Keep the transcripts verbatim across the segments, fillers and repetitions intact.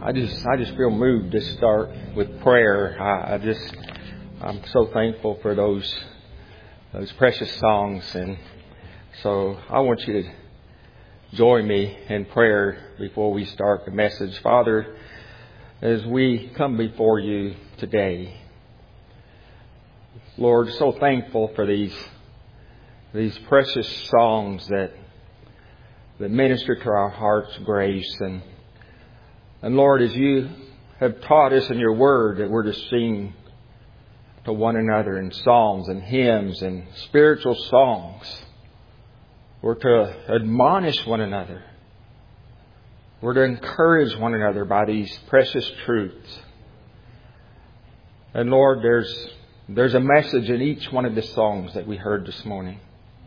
I just I just feel moved to start with prayer. I, I just I'm so thankful for those those precious songs, and so I want you to join me in prayer before we start the message. Father, as we come before you today, Lord, so thankful for these these precious songs that that minister to our heart's grace. And And Lord, as you have taught us in your word that we're to sing to one another in psalms and hymns and spiritual songs, we're to admonish one another. We're to encourage one another by these precious truths. And Lord, there's there's a message in each one of the songs that we heard this morning.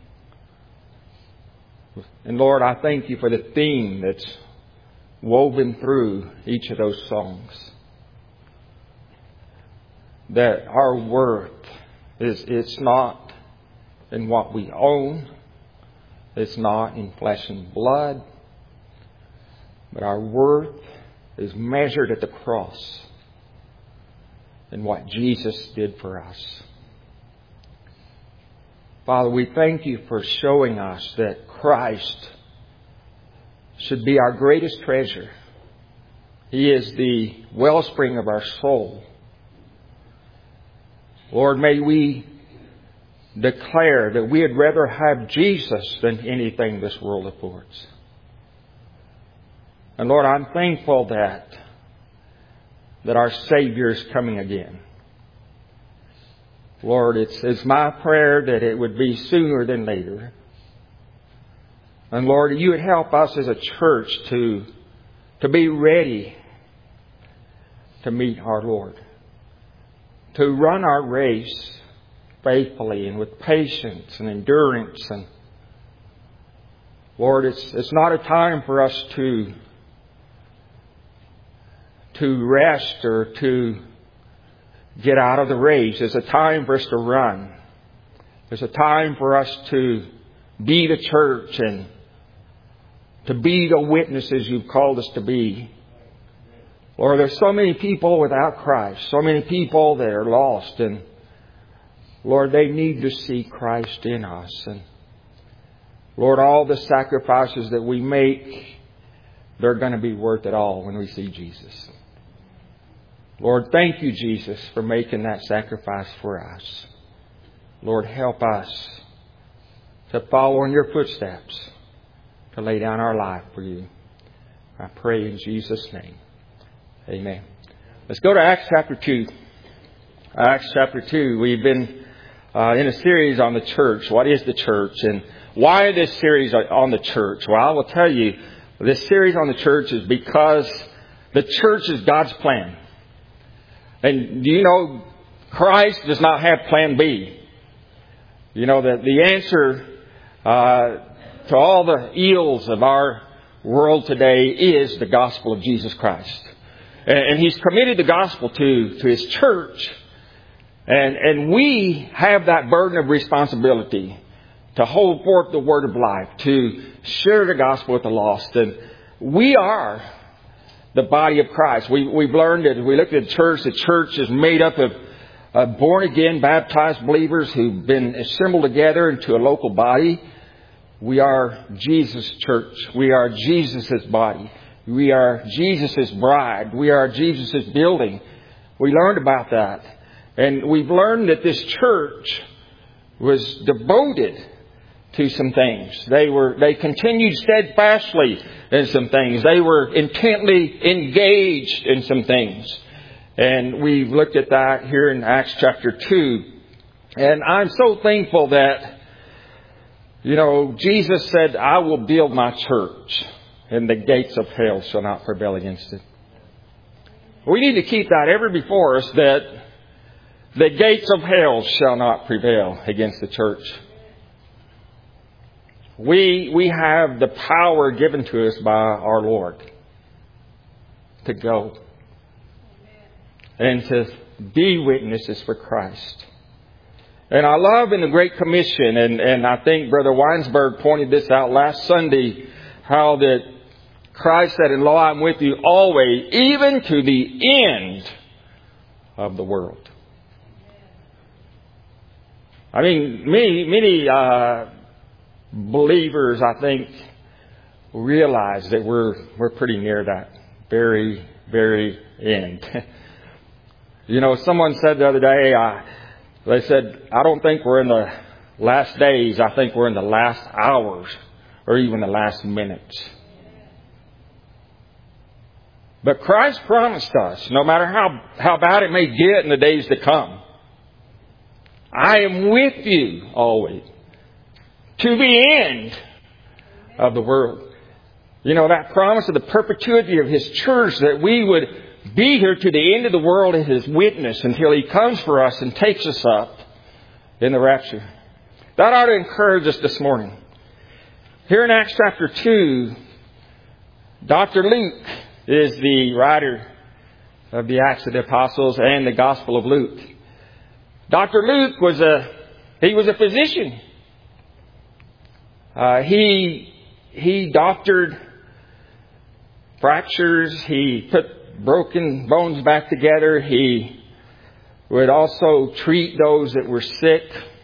And Lord, I thank you for the theme that's woven through each of those songs. That our worth is, it's not in what we own. It's not in flesh and blood. But our worth is measured at the cross in what Jesus did for us. Father, we thank you for showing us that Christ should be our greatest treasure. He is the wellspring of our soul. Lord, may we declare that we would rather have Jesus than anything this world affords. And Lord, I'm thankful that, that our Savior is coming again. Lord, it's, it's my prayer that it would be sooner than later. And Lord, you would help us as a church to, to be ready to meet our Lord. To run our race faithfully and with patience and endurance. And Lord, it's, it's not a time for us to, to rest or to get out of the race. It's a time for us to run. It's a time for us to be the church and to be the witnesses you've called us to be. Lord, there's so many people without Christ. So many people that are lost. And Lord, they need to see Christ in us. And Lord, all the sacrifices that we make, they're going to be worth it all when we see Jesus. Lord, thank you, Jesus, for making that sacrifice for us. Lord, help us to follow in your footsteps, to lay down our life for you. I pray in Jesus' name. Amen. Let's go to Acts chapter two. Acts chapter two. We've been uh, in a series on the church. What is the church? And why this series on the church? Well, I will tell you, this series on the church is because the church is God's plan. And do you know, Christ does not have plan B. You know, that the answer uh, to all the ills of our world today is the gospel of Jesus Christ. And, and He's committed the gospel to, to His church. And, and we have that burden of responsibility to hold forth the word of life, to share the gospel with the lost. And we are the body of Christ. We, we've learned that as we look at the church, the church is made up of uh, born-again, baptized believers who've been assembled together into a local body. We are Jesus' church. We are Jesus' body. We are Jesus' bride. We are Jesus' building. We learned about that. And we've learned that this church was devoted to some things. They were, they continued steadfastly in some things. They were intently engaged in some things. And we've looked at that here in Acts chapter two. And I'm so thankful that, you know, Jesus said, I will build my church and the gates of hell shall not prevail against it. We need to keep that ever before us, that the gates of hell shall not prevail against the church. We, we have the power given to us by our Lord to go and to be witnesses for Christ. And I love in the Great Commission, and, and I think Brother Weinsberg pointed this out last Sunday, how that Christ said, and lo, I'm with you always, even to the end of the world. I mean, many, many uh, believers, I think, realize that we're we're pretty near that very, very end. You know, someone said the other day, uh, they said, I don't think we're in the last days. I think we're in the last hours or even the last minutes. But Christ promised us, no matter how, how bad it may get in the days to come, I am with you always to the end of the world. You know, that promise of the perpetuity of His church, that we would be here to the end of the world as His witness until He comes for us and takes us up in the rapture. That ought to encourage us this morning. Here in Acts chapter two, Doctor Luke is the writer of the Acts of the Apostles and the Gospel of Luke. Doctor Luke was a, he was a physician. Uh, he, he doctored fractures. He put broken bones back together. He would also treat those that were sick.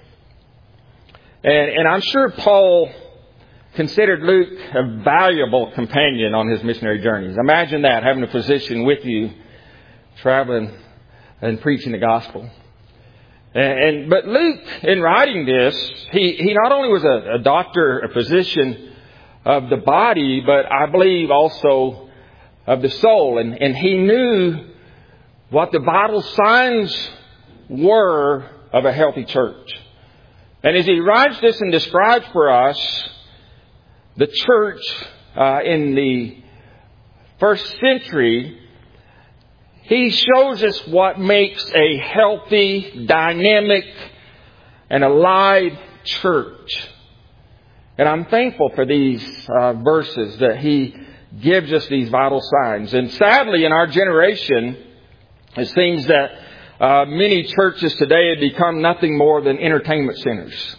And, and I'm sure Paul considered Luke a valuable companion on his missionary journeys. Imagine that, having a physician with you, traveling and preaching the gospel. And, and but Luke, in writing this, he, he not only was a, a doctor, a physician of the body, but I believe also of the soul. And, and he knew what the vital signs were of a healthy church. And as he writes this and describes for us the church uh, in the first century, he shows us what makes a healthy, dynamic, and alive church. And I'm thankful for these uh, verses that he gives us these vital signs. And sadly, in our generation, it seems that uh, many churches today have become nothing more than entertainment centers.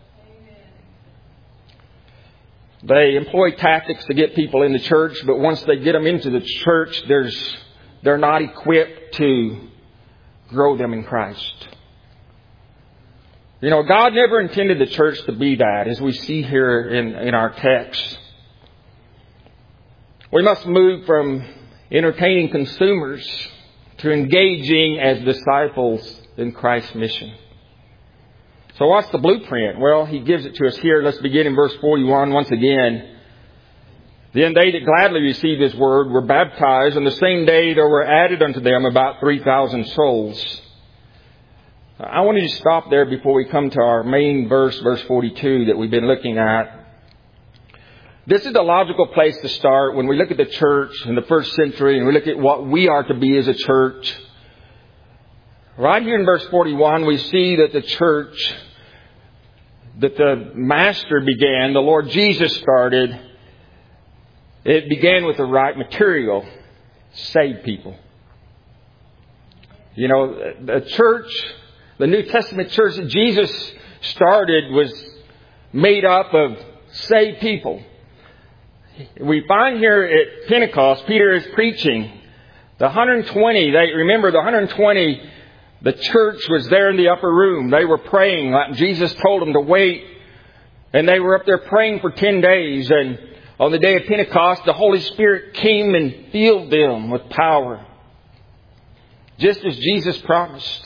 They employ tactics to get people into church, but once they get them into the church, there's they're not equipped to grow them in Christ. You know, God never intended the church to be that, as we see here in, in our text. We must move from entertaining consumers to engaging as disciples in Christ's mission. So what's the blueprint? Well, he gives it to us here. Let's begin in verse forty-one once again. Then they that gladly received His word were baptized, and the same day there were added unto them about three thousand souls. I wanted to stop there before we come to our main verse, verse forty-two, that we've been looking at. This is the logical place to start when we look at the church in the first century and we look at what we are to be as a church. Right here in verse forty-one, we see that the church that the Master began, the Lord Jesus started, it began with the right material: save people. You know, the church, the New Testament church that Jesus started was made up of saved people. We find here at Pentecost, Peter is preaching. The one hundred twenty, they remember the one hundred twenty, the church was there in the upper room. They were praying. Jesus told them to wait. And they were up there praying for ten days. And on the day of Pentecost, the Holy Spirit came and filled them with power, just as Jesus promised.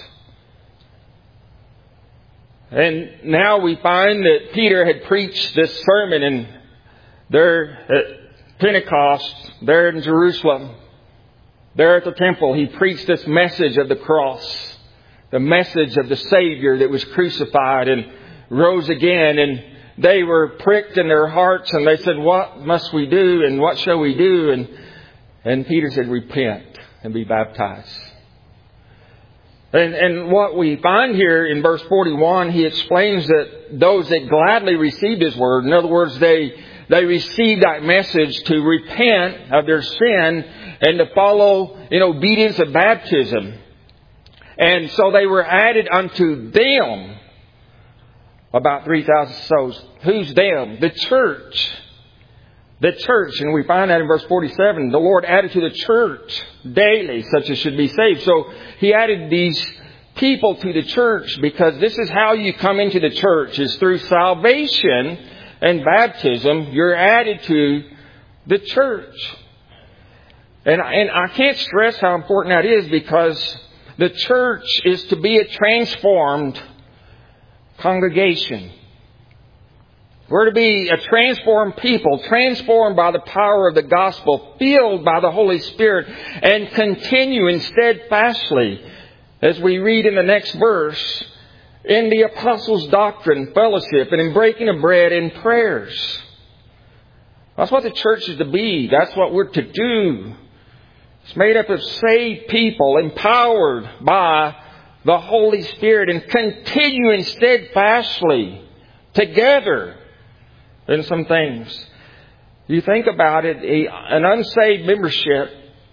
And now we find that Peter had preached this sermon in there at Pentecost, there in Jerusalem, there at the temple. He preached this message of the cross, the message of the Savior that was crucified and rose again. And they were pricked in their hearts and they said, what must we do and what shall we do? And, and Peter said, repent and be baptized. And, and what we find here in verse forty-one, he explains that those that gladly received His word, in other words, they They received that message to repent of their sin and to follow in obedience of baptism. And so they were added unto them about three thousand souls. Who's them? The church. The church, and we find that in verse forty-seven, the Lord added to the church daily such as should be saved. So He added these people to the church because this is how you come into the church, is through salvation and baptism. You're added to the church. And, and I can't stress how important that is, because the church is to be a transformed congregation. We're to be a transformed people, transformed by the power of the gospel, filled by the Holy Spirit, and continuing steadfastly, as we read in the next verse, in the apostles' doctrine, fellowship, and in breaking of bread and prayers. That's what the church is to be. That's what we're to do. It's made up of saved people, empowered by the Holy Spirit, and continuing steadfastly together in some things. You think about it, a, an unsaved membership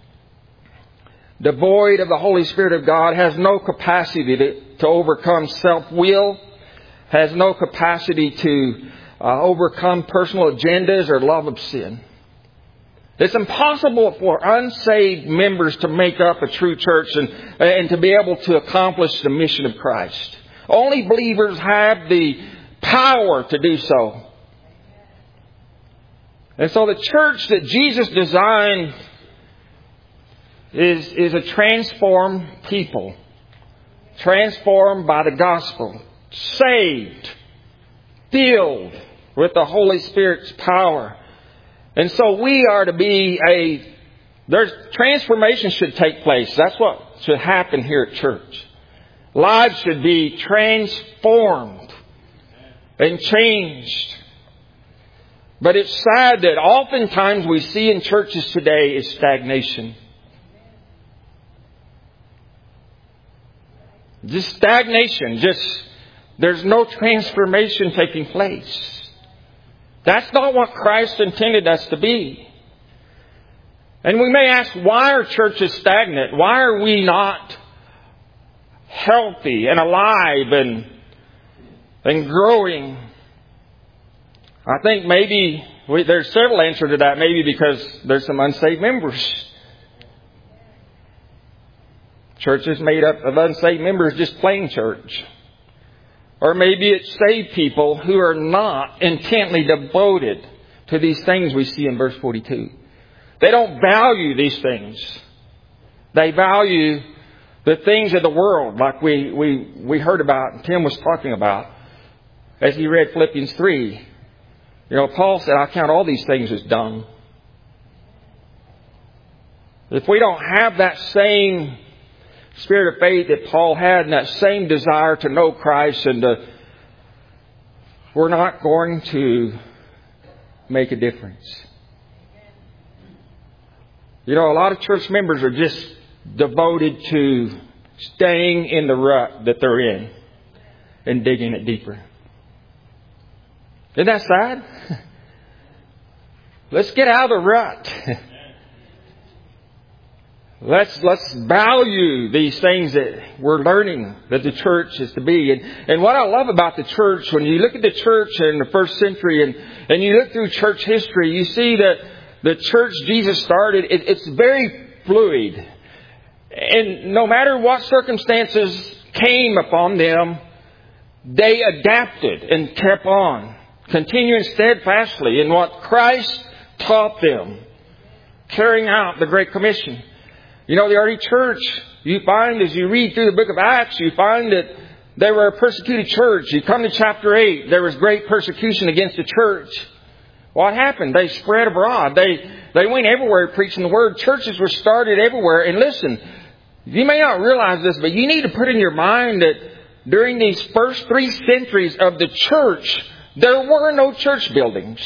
devoid of the Holy Spirit of God has no capacity to, to overcome self-will, has no capacity to uh, overcome personal agendas or love of sin. It's impossible for unsaved members to make up a true church and, and to be able to accomplish the mission of Christ. Only believers have the power to do so. And so the church that Jesus designed is, is a transformed people. Transformed by the gospel. Saved. Filled with the Holy Spirit's power. And so we are to be a... There's transformation should take place. That's what should happen here at church. Lives should be transformed and changed. But it's sad that oftentimes we see in churches today is stagnation. Just stagnation. Just, there's no transformation taking place. That's not what Christ intended us to be. And we may ask, why are churches stagnant? Why are we not healthy and alive and, and growing? I think maybe we, there's several answers to that. Maybe because there's some unsaved members. Churches made up of unsaved members just plain church. Or maybe it's saved people who are not intently devoted to these things we see in verse forty-two. They don't value these things. They value the things of the world, like we, we, we heard about and Tim was talking about as he read Philippians three. You know, Paul said, I count all these things as dung. If we don't have that same spirit of faith that Paul had and that same desire to know Christ, and to, we're not going to make a difference. You know, a lot of church members are just devoted to staying in the rut that they're in and digging it deeper. Isn't that sad? Let's get out of the rut. Let's let's value these things that we're learning that the church is to be. And, and what I love about the church, when you look at the church in the first century and, and you look through church history, you see that the church Jesus started, it, it's very fluid. And no matter what circumstances came upon them, they adapted and kept on, continuing steadfastly in what Christ taught them, carrying out the Great Commission. You know, the early church, you find as you read through the book of Acts, you find that they were a persecuted church. You come to chapter eight, there was great persecution against the church. What happened? They spread abroad. They, they went everywhere preaching the word. Churches were started everywhere. And listen, you may not realize this, but you need to put in your mind that during these first three centuries of the church, there were no church buildings.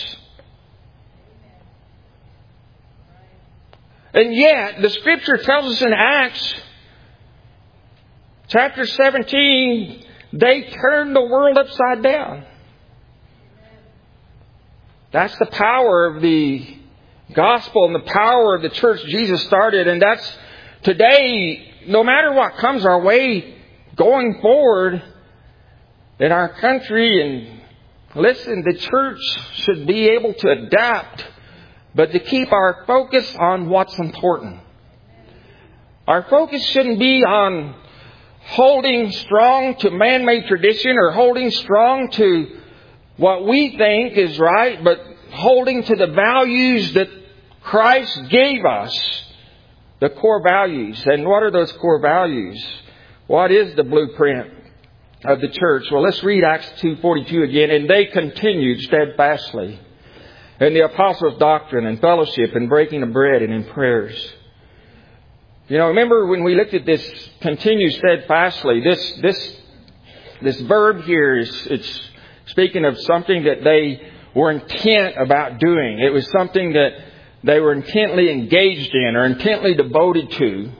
And yet, the Scripture tells us in Acts, chapter seventeen, they turned the world upside down. That's the power of the gospel and the power of the church Jesus started. And that's today, no matter what comes our way going forward in our country. And listen, the church should be able to adapt but to keep our focus on what's important. Our focus shouldn't be on holding strong to man-made tradition or holding strong to what we think is right, but holding to the values that Christ gave us, the core values. And what are those core values? What is the blueprint of the church? Well, let's read Acts two forty-two again. And they continued steadfastly in the apostles' doctrine and fellowship and breaking of bread and in prayers. You know, remember when we looked at this continue steadfastly, this this this verb here is it's speaking of something that they were intent about doing. It was something that they were intently engaged in or intently devoted to.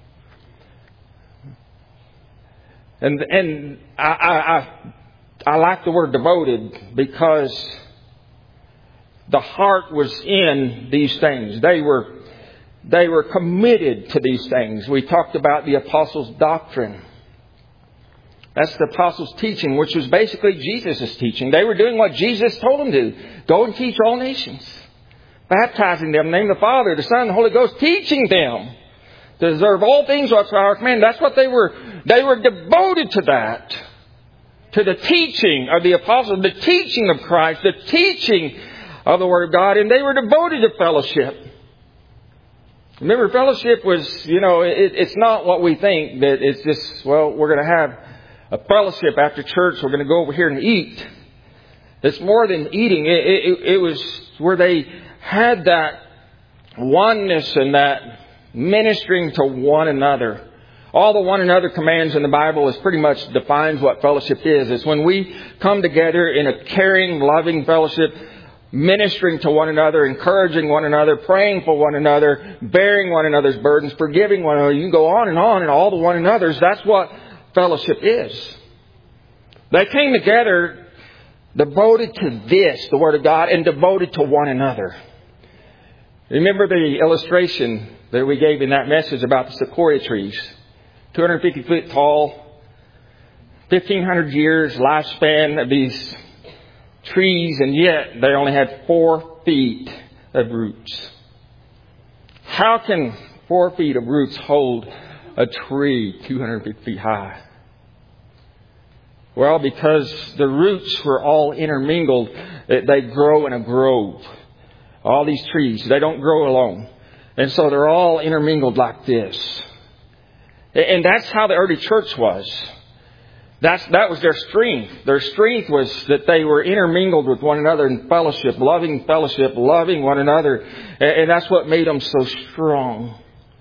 And and I I, I, I like the word devoted because the heart was in these things. They were they were committed to these things. We talked about the apostles' doctrine. That's the apostles' teaching, which was basically Jesus' teaching. They were doing what Jesus told them to. Go and teach all nations. Baptizing them in the name of the Father, the Son, and the Holy Ghost. Teaching them to observe all things whatsoever I command. That's what they were. They were devoted to that. To the teaching of the apostles, the teaching of Christ, the teaching of the Word of God. And they were devoted to fellowship. Remember, fellowship was, you know, it, it's not what we think. That it's just, well, we're going to have a fellowship after church. We're going to go over here and eat. It's more than eating. It, it, it was where they had that oneness and that ministering to one another. All the one another commands in the Bible is pretty much defines what fellowship is. It's when we come together in a caring, loving fellowship, ministering to one another, encouraging one another, praying for one another, bearing one another's burdens, forgiving one another. You can go on and on and all the one another's. That's what fellowship is. They came together devoted to this, the Word of God, and devoted to one another. Remember the illustration that we gave in that message about the sequoia trees. two hundred fifty foot tall, fifteen hundred years lifespan of these trees, and yet they only had four feet of roots. How can four feet of roots hold a tree two hundred fifty feet high? Well, because the roots were all intermingled. They grow in a grove. All these trees, they don't grow alone. And so they're all intermingled like this. And that's how the early church was. That's, that was their strength. Their strength was that they were intermingled with one another in fellowship, loving fellowship, loving one another. And that's what made them so strong.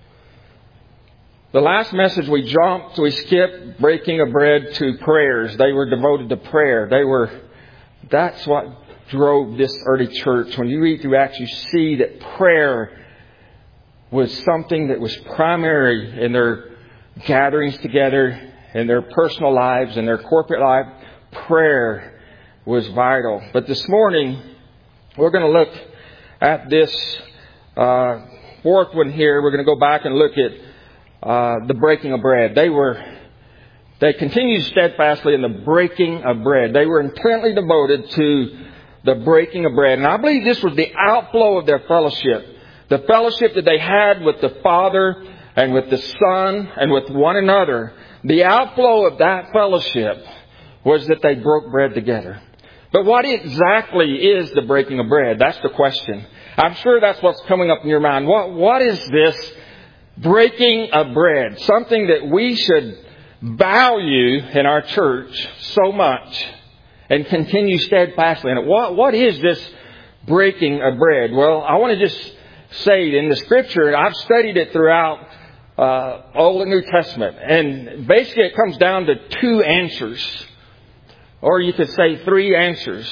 The last message we jumped, we skipped breaking of bread to prayers. They were devoted to prayer. They were, that's what drove this early church. When you read through Acts, you see that prayer was something that was primary in their gatherings together, in their personal lives, in their corporate life. Prayer was vital. But this morning, we're going to look at this uh, fourth one here. We're going to go back and look at uh, the breaking of bread. They were, they continued steadfastly in the breaking of bread. They were intently devoted to the breaking of bread. And I believe this was the outflow of their fellowship. The fellowship that they had with the Father and with the Son and with one another. The outflow of that fellowship was that they broke bread together. But what exactly is the breaking of bread? That's the question. I'm sure that's what's coming up in your mind. What, what is this breaking of bread? Something that we should value in our church so much and continue steadfastly in it. What, what is this breaking of bread? Well, I want to just say in the Scripture, and I've studied it throughout Uh, Old and New Testament. And basically it comes down to two answers. Or you could say three answers.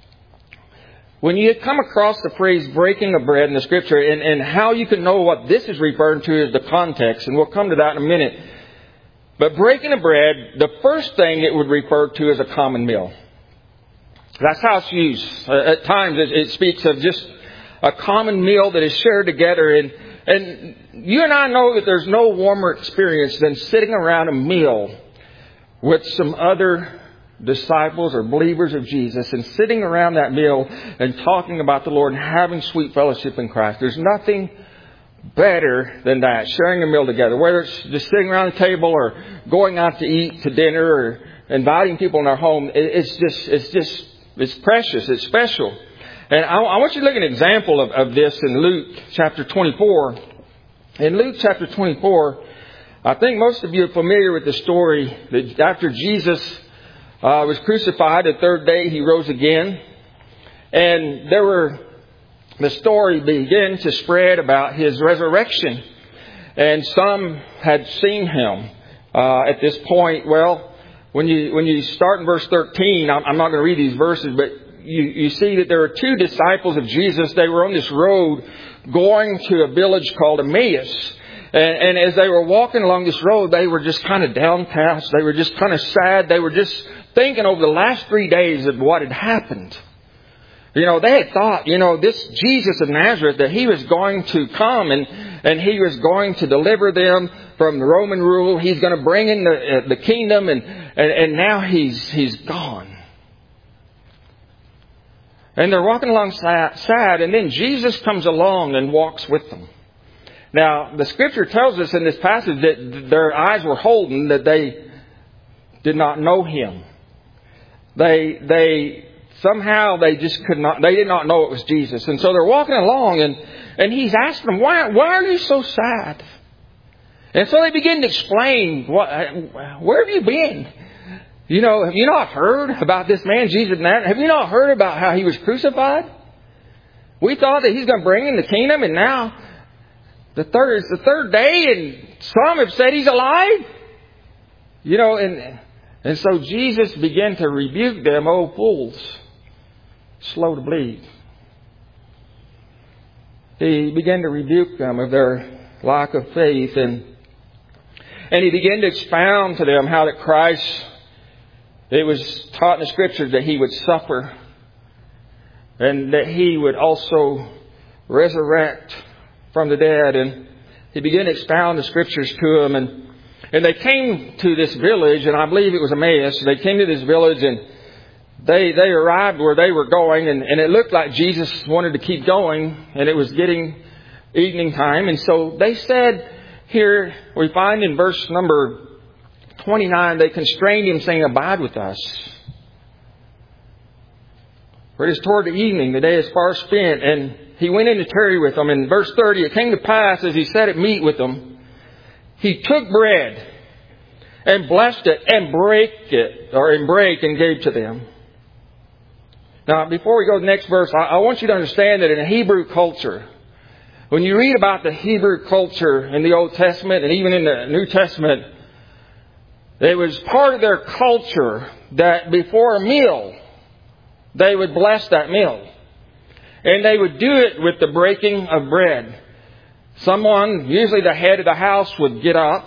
When you come across the phrase breaking of bread in the Scripture, and, and how you can know what this is referring to is the context. And we'll come to that in a minute. But breaking of bread, the first thing it would refer to is a common meal. That's how it's used. Uh, at times it, it speaks of just a common meal that is shared together. And And you and I know that there's no warmer experience than sitting around a meal with some other disciples or believers of Jesus and sitting around that meal and talking about the Lord and having sweet fellowship in Christ. There's nothing better than that, sharing a meal together, whether it's just sitting around the table or going out to eat to dinner or inviting people in our home. It's just, it's just, it's precious. It's special. And I, I want you to look at an example of, of this in Luke chapter twenty-four. In Luke chapter twenty-four, I think most of you are familiar with the story that after Jesus uh, was crucified, the third day he rose again. And there were, the story began to spread about his resurrection. And some had seen him uh, at this point. Well, when you when you start in verse thirteen, I'm, I'm not going to read these verses, but you, you see that there are two disciples of Jesus. They were on this road going to a village called Emmaus. And, and as they were walking along this road, they were just kind of downcast. They were just kind of sad. They were just thinking over the last three days of what had happened. You know, they had thought, you know, this Jesus of Nazareth, that he was going to come and, and he was going to deliver them from the Roman rule. He's going to bring in the, uh, the kingdom, and, and, and now he's, he's gone. And they're walking along sad, and then Jesus comes along and walks with them. Now, the scripture tells us in this passage that their eyes were holden, that they did not know him. They, they, somehow they just could not, they did not know it was Jesus. And so they're walking along, and, and he's asking them, why, why are you so sad? And so they begin to explain, what, where have you been? You know, have you not heard about this man, Jesus? Have you not heard about how he was crucified? We thought that he's going to bring in the kingdom, and now the third it's the third day, and some have said he's alive. You know, and and so Jesus began to rebuke them, "O fools, slow to bleed." He began to rebuke them of their lack of faith, and and he began to expound to them how that Christ, it was taught in the scriptures that he would suffer and that he would also resurrect from the dead. And he began to expound the scriptures to them. And, and they came to this village, and I believe it was Emmaus. They came to this village, and they they arrived where they were going. And, and it looked like Jesus wanted to keep going, and it was getting evening time. And so they said, here we find in verse number twenty-nine, they constrained him, saying, "Abide with us. For it is toward the evening, the day is far spent." And he went in to tarry with them. In verse thirty, it came to pass, as he sat at meat with them, he took bread and blessed it and brake it, or in break, and gave to them. Now, before we go to the next verse, I, I want you to understand that in a Hebrew culture, when you read about the Hebrew culture in the Old Testament and even in the New Testament, it was part of their culture that before a meal, they would bless that meal. And they would do it with the breaking of bread. Someone, usually the head of the house, would get up.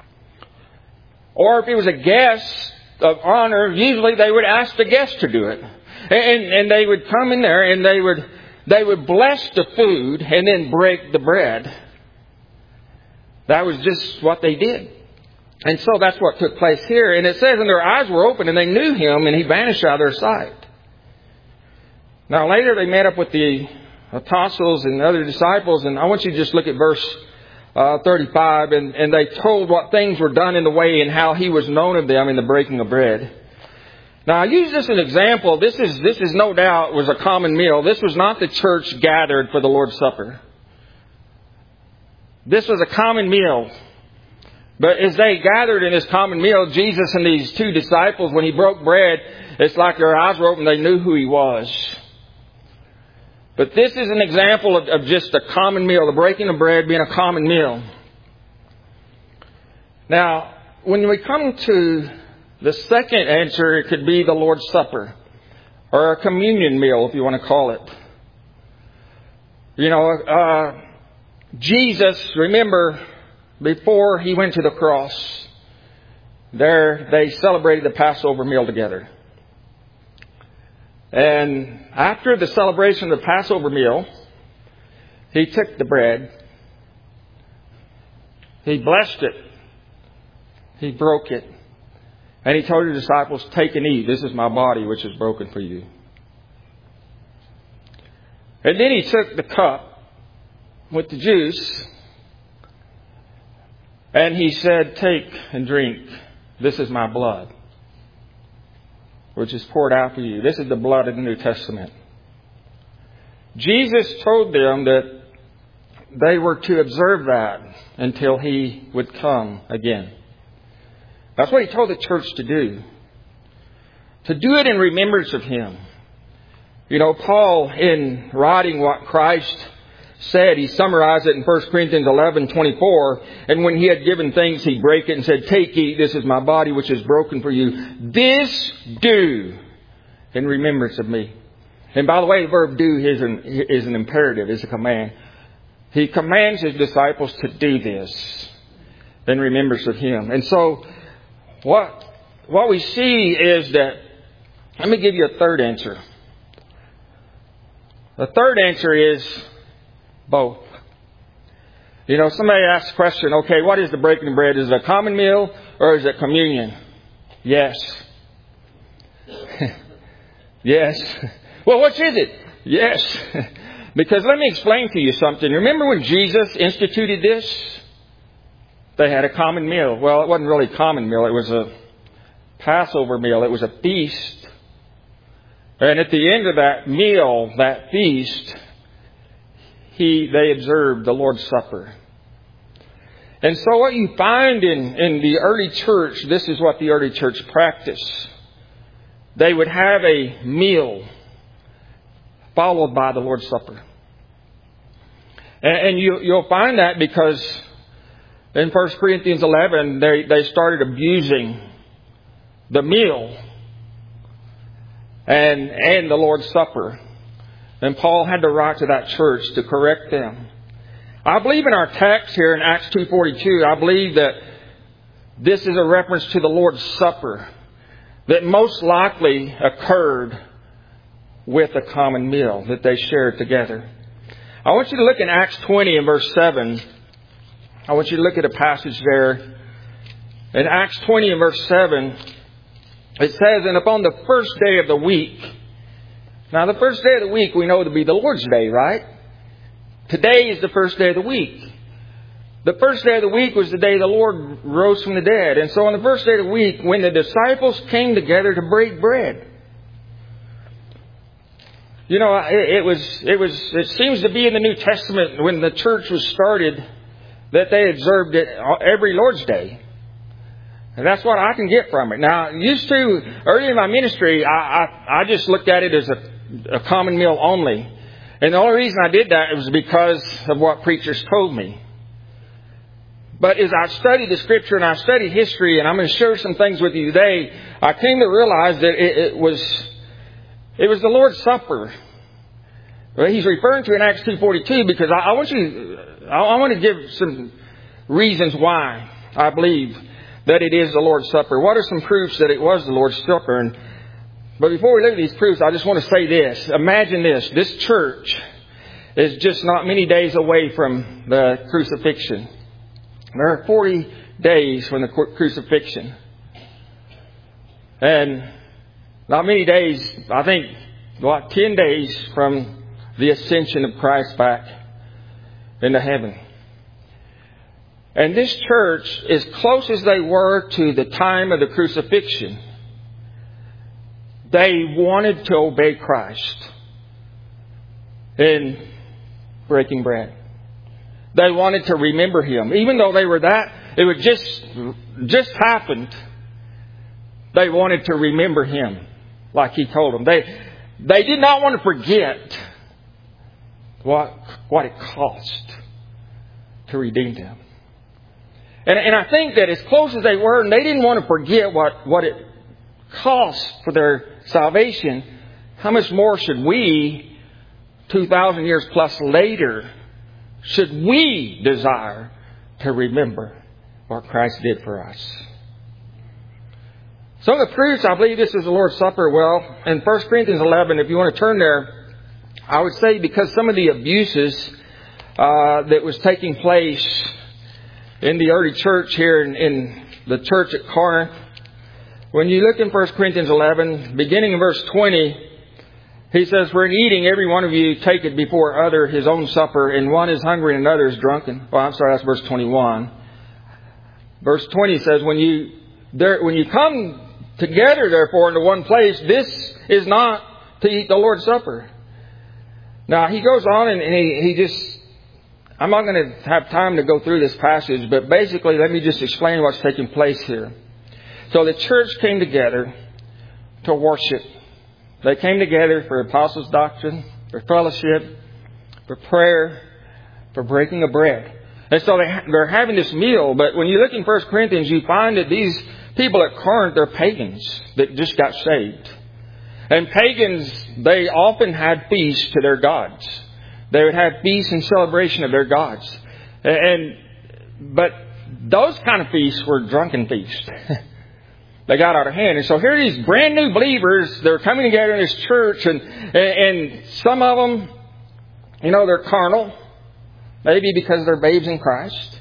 Or if it was a guest of honor, usually they would ask the guest to do it. And, and they would come in there and they would, they would bless the food and then break the bread. That was just what they did. And so that's what took place here. And it says, and their eyes were open and they knew him, and he vanished out of their sight. Now later they met up with the apostles and other disciples. And I want you to just look at verse uh, thirty-five. And, and they told what things were done in the way and how he was known of them in the breaking of bread. Now I use this as an example. This is, this is no doubt was a common meal. This was not the church gathered for the Lord's Supper. This was a common meal. But as they gathered in this common meal, Jesus and these two disciples, when he broke bread, it's like their eyes were open. They knew who he was. But this is an example of, of just a common meal, the breaking of bread being a common meal. Now, when we come to the second answer, it could be the Lord's Supper, or a communion meal, if you want to call it. You know, uh, Jesus, remember, before he went to the cross, there they celebrated the Passover meal together. And after the celebration of the Passover meal, he took the bread, he blessed it, he broke it, And He told His disciples, take and eat. This is my body, which is broken for you. And then He took the cup with the juice, and He said, take and drink. This is my blood, which is poured out for you. This is the blood of the New Testament. Jesus told them that they were to observe that until He would come again. That's what He told the church to do. To do it in remembrance of Him. You know, Paul, in writing what Christ said, he summarized it in First Corinthians eleven twenty-four. And when He had given thanks, He brake it and said, take, eat, this is my body which is broken for you. This do in remembrance of me. And by the way, the verb do is an, is an imperative, is a command. He commands His disciples to do this in remembrance of Him. And so what, what we see is that, let me give you a third answer. The third answer is both. You know, somebody asks the question, okay, what is the breaking of bread? Is it a common meal or is it communion? Yes. Yes. Well, which is it? Yes. Because let me explain to you something. Remember when Jesus instituted this? They had a common meal. Well, it wasn't really a common meal. It was a Passover meal. It was a feast. And at the end of that meal, that feast, he they observed the Lord's Supper. And so what you find in, in the early church, this is what the early church practiced. They would have a meal followed by the Lord's Supper. And, and you, you'll find that because in First Corinthians eleven, they, they started abusing the meal and, and the Lord's Supper. And Paul had to write to that church to correct them. I believe in our text here in Acts two forty-two, I believe that this is a reference to the Lord's Supper that most likely occurred with a common meal that they shared together. I want you to look in Acts twenty and verse seven. I want you to look at a passage there. In Acts twenty and verse seven, it says, and upon the first day of the week. Now the first day of the week we know to be the Lord's Day, right? Today is the first day of the week. The first day of the week was the day the Lord rose from the dead. And so on the first day of the week, when the disciples came together to break bread, you know, it, it was, it was, it seems to be in the New Testament when the church was started that they observed it every Lord's Day. And that's what I can get from it. Now, used to, early in my ministry, I, I, I just looked at it as a, a common meal only. And the only reason I did that was because of what preachers told me. But as I studied the Scripture and I studied history, and I'm going to share some things with you today, I came to realize that it, it was it was the Lord's Supper. Well, he's referring to in Acts two forty-two because I, I want you, I, I want to give some reasons why I believe that it is the Lord's Supper. What are some proofs that it was the Lord's Supper? And But before we look at these proofs, I just want to say this. Imagine this. This church is just not many days away from the crucifixion. There are forty days from the crucifixion. And not many days, I think, what, ten days from the ascension of Christ back into heaven. And this church, as close as they were to the time of the crucifixion, they wanted to obey Christ in breaking bread. They wanted to remember Him. Even though they were that, it would just, just happened. They wanted to remember Him like He told them. They, they did not want to forget what, what it cost to redeem them. And, and I think that as close as they were, and they didn't want to forget what, what it cost for their salvation, how much more should we, two thousand years plus later, should we desire to remember what Christ did for us? Some of the proofs, I believe this is the Lord's Supper. Well, in First Corinthians eleven, if you want to turn there, I would say because some of the abuses uh, that was taking place in the early church here in, in the church at Corinth, When you look in First Corinthians eleven, beginning in verse twenty, he says, "For in eating, every one of you taketh before other his own supper, and one is hungry and another is drunken." Oh, I'm sorry, that's verse twenty-one. Verse twenty says, "When you there, when you come together, therefore, into one place, this is not to eat the Lord's Supper." Now, he goes on and he, he just, I'm not going to have time to go through this passage, but basically, let me just explain what's taking place here. So the church came together to worship. They came together for apostles' doctrine, for fellowship, for prayer, for breaking of bread. And so they, they're having this meal. But when you look in First Corinthians, you find that these people at Corinth, they're pagans that just got saved. And pagans, they often had feasts to their gods. They would have feasts in celebration of their gods. And but those kind of feasts were drunken feasts. They got out of hand. And so here are these brand new believers. They're coming together in this church. And, and some of them, you know, they're carnal. Maybe because they're babes in Christ.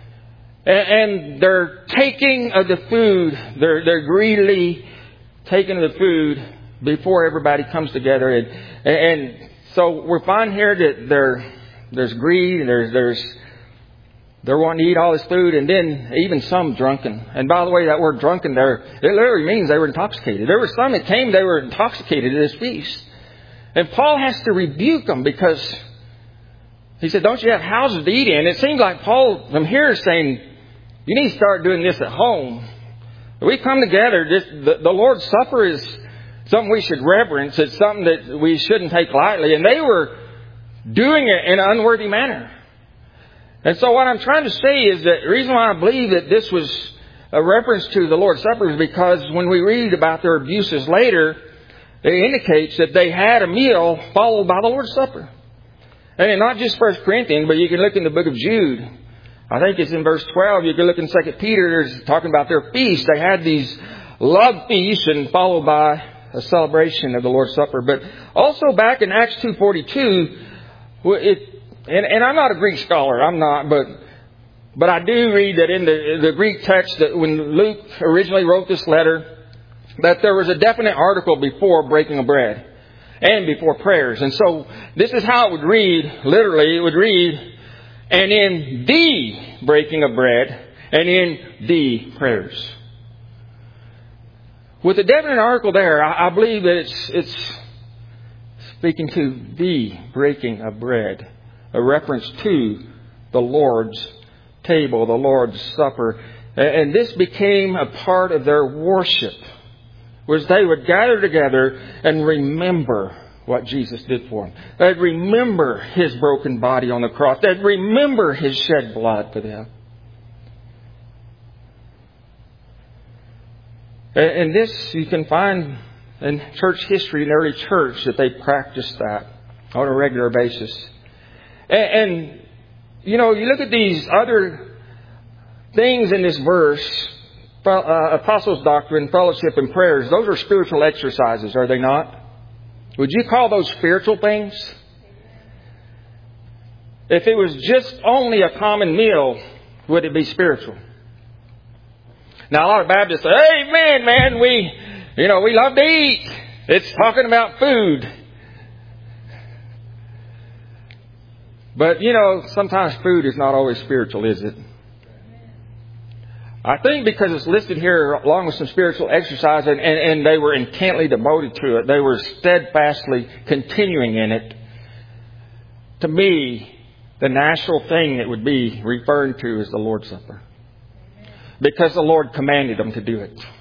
And they're taking of the food. They're, they're greedily taking of the food before everybody comes together. And, and so we're finding here that there, there's greed and there's, there's, they're wanting to eat all this food, and then even some drunken. And by the way, that word drunken there, it literally means they were intoxicated. There were some that came, they were intoxicated at this feast. And Paul has to rebuke them because he said, "Don't you have houses to eat in?" It seems like Paul from here is saying, you need to start doing this at home. We come together, this, the, the Lord's Supper is something we should reverence. It's something that we shouldn't take lightly. And they were doing it in an unworthy manner. And so what I'm trying to say is that the reason why I believe that this was a reference to the Lord's Supper is because when we read about their abuses later, it indicates that they had a meal followed by the Lord's Supper. And not just First Corinthians, but you can look in the book of Jude. I think it's in verse twelve. You can look in Second Peter. There's talking about their feast. They had these love feasts and followed by a celebration of the Lord's Supper. But also back in Acts two forty-two, it And, and I'm not a Greek scholar, I'm not, but but I do read that in the, the Greek text that when Luke originally wrote this letter, that there was a definite article before breaking of bread and before prayers. And so this is how it would read, literally, it would read, "And in the breaking of bread and in the prayers." With the definite article there, I, I believe that it's it's speaking to the breaking of bread. A reference to the Lord's table, the Lord's Supper. And this became a part of their worship, was they would gather together and remember what Jesus did for them. They'd remember His broken body on the cross. They'd remember His shed blood for them. And this you can find in church history, in early church, that they practiced that on a regular basis. And, and, you know, you look at these other things in this verse, uh, apostles' doctrine, fellowship, and prayers. Those are spiritual exercises, are they not? Would you call those spiritual things? If it was just only a common meal, would it be spiritual? Now, a lot of Baptists say, "Amen, man, we, you know, we love to eat." It's talking about food. But, you know, sometimes food is not always spiritual, is it? I think because it's listed here along with some spiritual exercise, and, and, and they were intently devoted to it. They were steadfastly continuing in it. To me, the natural thing that would be referred to is the Lord's Supper. Because the Lord commanded them to do it.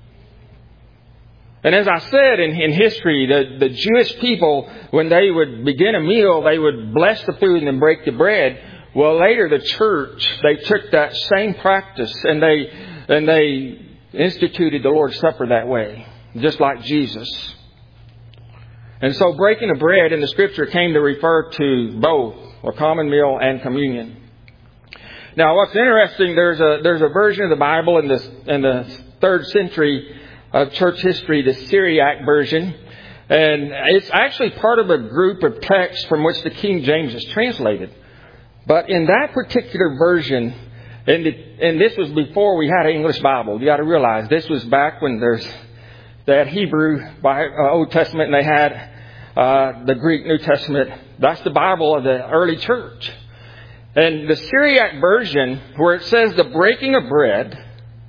And as I said in, in history, the, the Jewish people, when they would begin a meal, they would bless the food and then break the bread. Well, later the church, they took that same practice and they and they instituted the Lord's Supper that way, just like Jesus. And so breaking of bread in the Scripture came to refer to both a common meal and communion. Now, what's interesting, there's a there's a version of the Bible in the in the third century of church history, the Syriac version. And it's actually part of a group of texts from which the King James is translated. But in that particular version, And, it, and this was before we had an English Bible. You got to realize this was back when there's that Hebrew uh, Old Testament and they had uh, the Greek New Testament. That's the Bible of the early church. And the Syriac version, where it says the breaking of bread,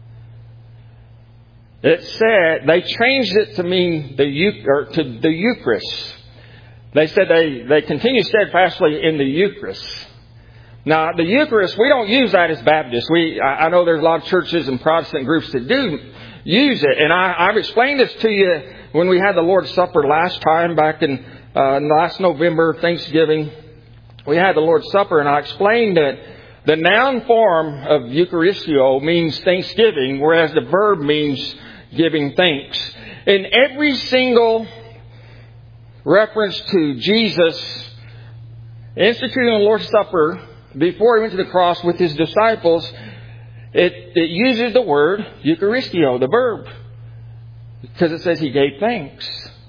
it said they changed it to mean the or to the Eucharist. They said they they continue steadfastly in the Eucharist. Now, the Eucharist, we don't use that as Baptists. We, I know there's a lot of churches and Protestant groups that do use it. And I, I've explained this to you when we had the Lord's Supper last time, back in uh, last November, Thanksgiving. We had the Lord's Supper, and I explained that the noun form of Eucharistio means thanksgiving, whereas the verb means giving thanks. In every single reference to Jesus instituting the Lord's Supper, before he went to the cross with his disciples, it, it uses the word Eucharistio, the verb, because it says he gave thanks.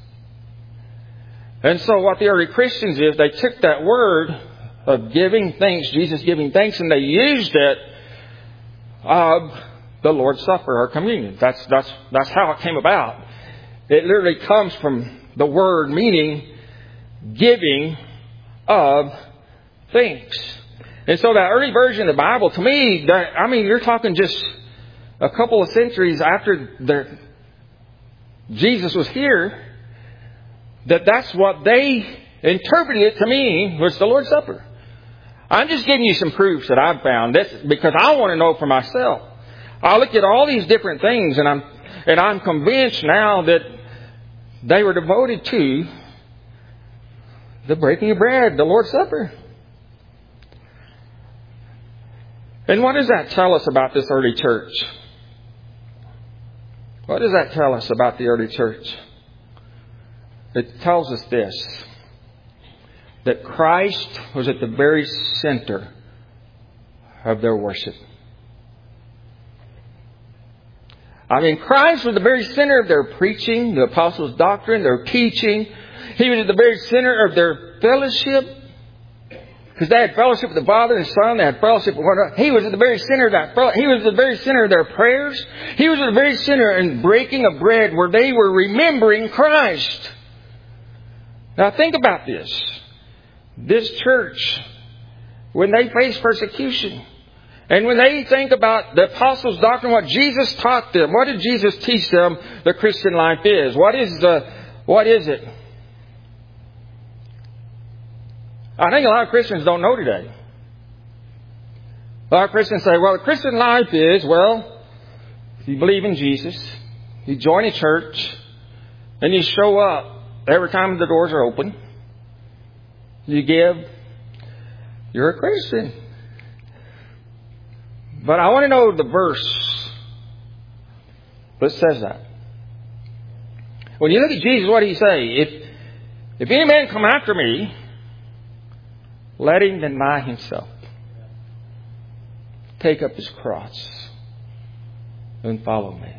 And so what the early Christians is, they took that word of giving thanks, Jesus giving thanks, and they used it of the Lord's Supper or communion. That's that's that's how it came about. It literally comes from the word meaning giving of thanks. And so that early version of the Bible, to me, that, I mean, you're talking just a couple of centuries after the, Jesus was here, that that's what they interpreted it to mean was the Lord's Supper. I'm just giving you some proofs that I've found this because I want to know for myself. I look at all these different things and I'm and I'm convinced now that they were devoted to the breaking of bread, the Lord's Supper. And what does that tell us about this early church? What does that tell us about the early church? It tells us this, that Christ was at the very center of their worship. I mean, Christ was the very center of their preaching, the apostles' doctrine, their teaching. He was at the very center of their fellowship. Because they had fellowship with the Father and the Son. They had fellowship with one another. He was at the very center of that. He was at the very center of their prayers. He was at the very center in breaking of bread where they were remembering Christ. Now think about this. This church, when they face persecution, and when they think about the apostles' doctrine, what Jesus taught them, what did Jesus teach them the Christian life is? What is the, what is it? I think a lot of Christians don't know today. A lot of Christians say, well, the Christian life is, well, you believe in Jesus, you join a church, and you show up every time the doors are open. You give, you're a Christian. But I want to know the verse that says that. When you look at Jesus, what did he say? If, if any man come after me, let him deny himself. Take up his cross and follow me.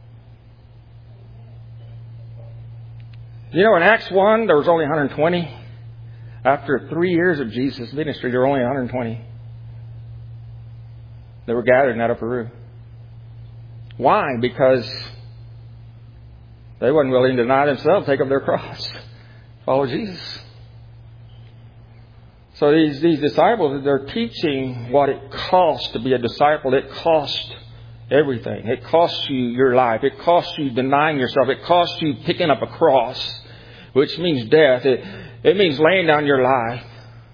You know, in Acts one, there was only one hundred twenty. After three years of Jesus' ministry, there were only one hundred twenty. They were gathered in that upper room. Why? Because they weren't willing to deny themselves, take up their cross, follow Jesus. So these, these disciples, they're teaching what it costs to be a disciple. It costs everything. It costs you your life. It costs you denying yourself. It costs you picking up a cross, which means death. It, it means laying down your life.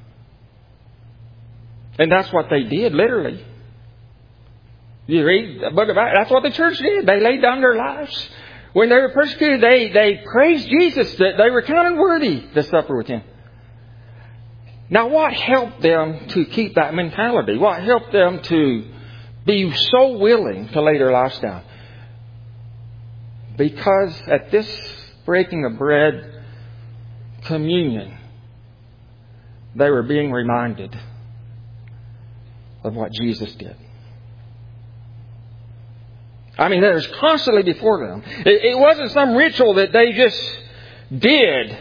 And that's what they did, literally. You read the book about it. That's what the church did. They laid down their lives. When they were persecuted, they, they praised Jesus, that they were counted worthy to suffer with Him. Now, what helped them to keep that mentality? What helped them to be so willing to lay their lives down? Because at this breaking of bread, communion, they were being reminded of what Jesus did. I mean, that was constantly before them. It, it wasn't some ritual that they just did.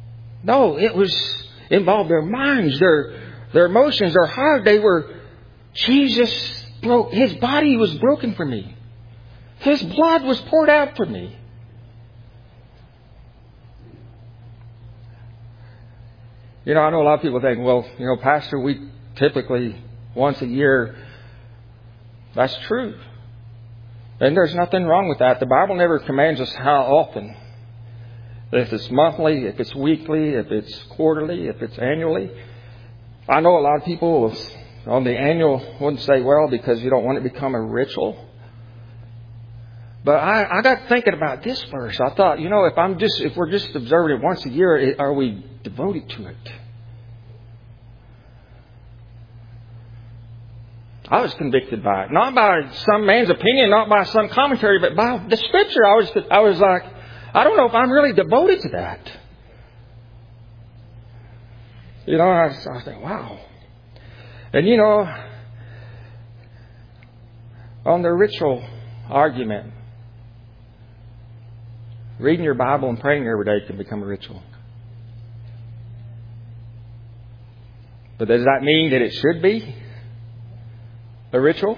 No, it was involved their minds, their their emotions, their heart. They were Jesus broke, His body was broken for me. His blood was poured out for me. You know, I know a lot of people think, well, you know, Pastor, we typically once a year. That's true. And there's nothing wrong with that. The Bible never commands us how often. If it's monthly, if it's weekly, if it's quarterly, if it's annually. I know a lot of people on the annual wouldn't say, well, because you don't want it to become a ritual. But I, I got thinking about this verse. I thought, you know, if I'm just if we're just observing it once a year, are we devoted to it? I was convicted by it, not by some man's opinion, not by some commentary, but by the Scripture. I was I was like, I don't know if I'm really devoted to that. You know, I, I think, wow. And you know, on the ritual argument, reading your Bible and praying every day can become a ritual. But does that mean that it should be a ritual?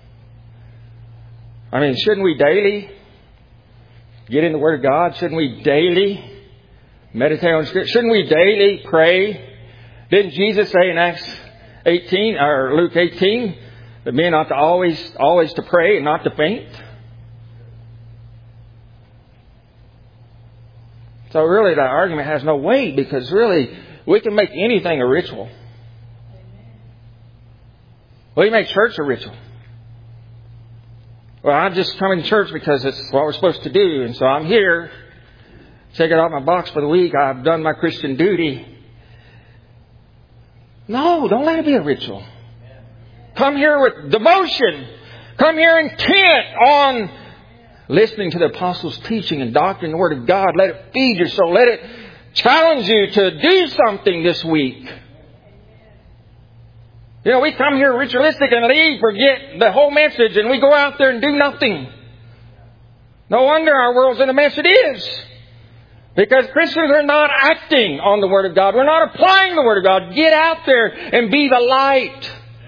I mean, shouldn't we daily get in the Word of God? Shouldn't we daily meditate on Scripture? Shouldn't we daily pray? Didn't Jesus say in Acts eighteen or Luke eighteen that men ought to always, always to pray and not to faint? So really that argument has no weight, because really we can make anything a ritual. We make church a ritual. Well, I'm just coming to church because it's what we're supposed to do, and so I'm here. Check it off my box for the week. I've done my Christian duty. No, don't let it be a ritual. Come here with devotion. Come here intent on listening to the apostles' teaching and doctrine, the Word of God. Let it feed your soul. Let it challenge you to do something this week. You know, we come here ritualistic and leave, forget the whole message, and we go out there and do nothing. No wonder our world's in a mess it is. Because Christians are not acting on the Word of God. We're not applying the Word of God. Get out there and be the light.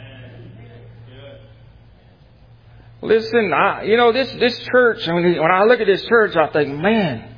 Listen, I, you know, this, this church, when, when I look at this church, I think, man,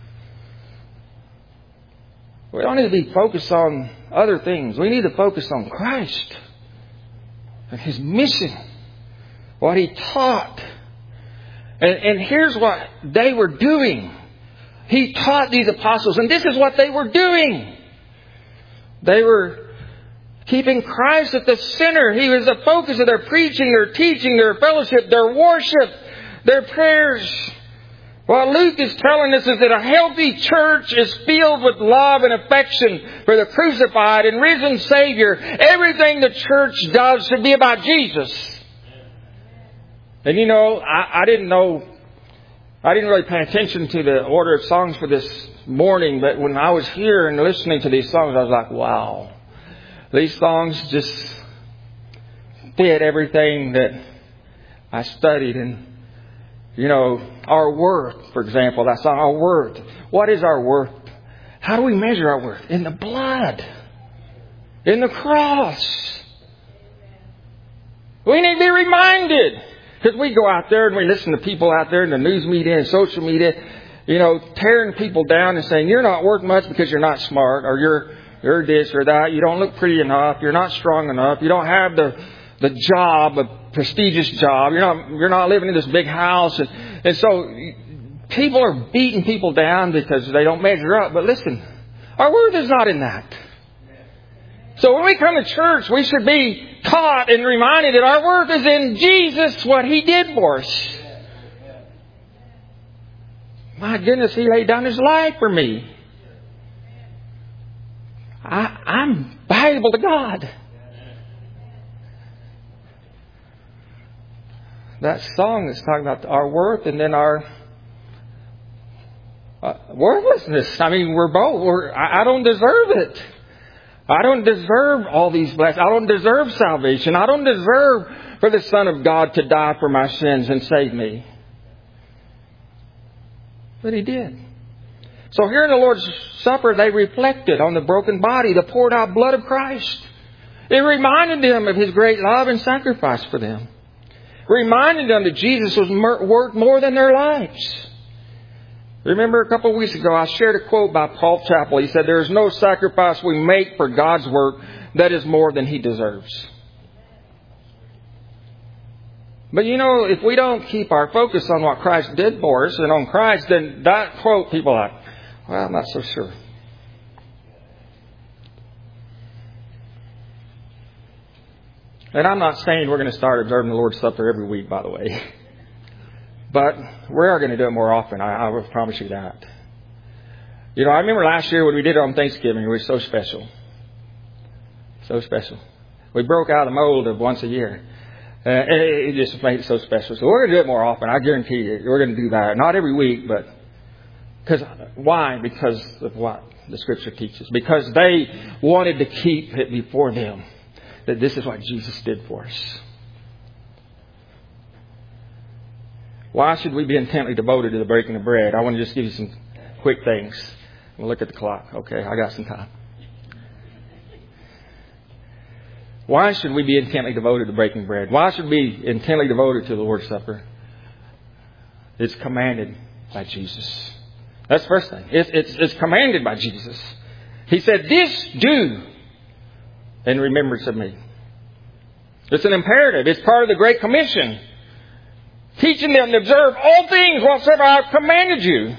we don't need to be focused on other things. We need to focus on Christ and His mission, what He taught. And, and here's what they were doing. He taught these apostles, and this is what they were doing. They were keeping Christ at the center. He was the focus of their preaching, their teaching, their fellowship, their worship, their prayers. What Luke is telling us is that a healthy church is filled with love and affection for the crucified and risen Savior. Everything the church does should be about Jesus. And you know, I, I didn't know, I didn't really pay attention to the order of songs for this morning, but when I was here and listening to these songs, I was like, wow. These songs just fit everything that I studied. And, you know, our worth, for example, that song, our worth. What is our worth? How do we measure our worth? In the blood. In the cross. We need to be reminded. Because we go out there and we listen to people out there in the news media and social media, you know, tearing people down and saying, you're not worth much because you're not smart, or you're You're this or that. You don't look pretty enough. You're not strong enough. You don't have the the job, a prestigious job. You're not you're not living in this big house. And, and so people are beating people down because they don't measure up. But listen, our worth is not in that. So when we come to church, we should be taught and reminded that our worth is in Jesus, what He did for us. My goodness, He laid down His life for me. I, I'm valuable to God. That song is talking about our worth and then our uh, worthlessness. I mean, we're both. We're, I, I don't deserve it. I don't deserve all these blessings. I don't deserve salvation. I don't deserve for the Son of God to die for my sins and save me. But He did. So here in the Lord's Supper, they reflected on the broken body, the poured out blood of Christ. It reminded them of His great love and sacrifice for them. It reminded them that Jesus was worth more than their lives. Remember a couple of weeks ago, I shared a quote by Paul Chappell. He said, "There is no sacrifice we make for God's work that is more than He deserves." But you know, if we don't keep our focus on what Christ did for us and on Christ, then that quote, people are like, well, I'm not so sure. And I'm not saying we're going to start observing the Lord's Supper every week, by the way. But we are going to do it more often. I, I will promise you that. You know, I remember last year when we did it on Thanksgiving, it was so special. So special. We broke out of the mold of once a year. Uh, it, it just made it so special. So we're going to do it more often. I guarantee you. We're going to do that. Not every week, but... Because why? Because of what the Scripture teaches. Because they wanted to keep it before them. That this is what Jesus did for us. Why should we be intently devoted to the breaking of bread? I want to just give you some quick things. We'll look at the clock. Okay, I got some time. Why should we be intently devoted to breaking bread? Why should we be intently devoted to the Lord's Supper? It's commanded by Jesus. That's the first thing. It's, it's, it's commanded by Jesus. He said, "This do in remembrance of me." It's an imperative. It's part of the Great Commission. Teaching them to observe all things whatsoever I have commanded you.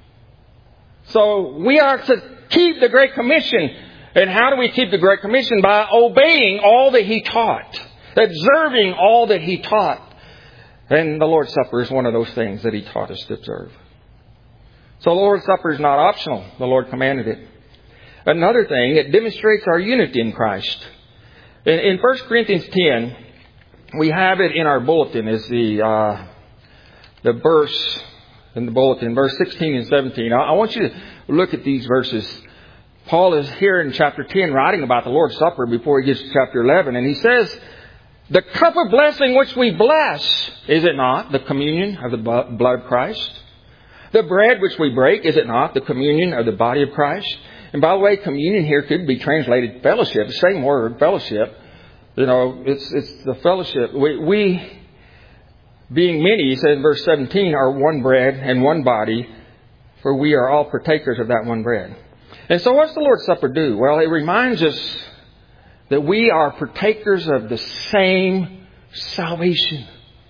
So we are to keep the Great Commission. And how do we keep the Great Commission? By obeying all that He taught. Observing all that He taught. And the Lord's Supper is one of those things that He taught us to observe. So the Lord's Supper is not optional. The Lord commanded it. Another thing, it demonstrates our unity in Christ. In, in First Corinthians ten, we have it in our bulletin as the uh, the verse in the bulletin, verse sixteen and seventeen. I, I want you to look at these verses. Paul is here in chapter ten writing about the Lord's Supper before he gets to chapter eleven. And he says, "The cup of blessing which we bless, is it not the communion of the blood of Christ? The bread which we break, is it not the communion of the body of Christ?" And by the way, communion here could be translated fellowship. The same word, fellowship. You know, it's it's the fellowship. We, we being many, he says in verse seventeen, are one bread and one body, for we are all partakers of that one bread. And so what's the Lord's Supper do? Well, it reminds us that we are partakers of the same salvation.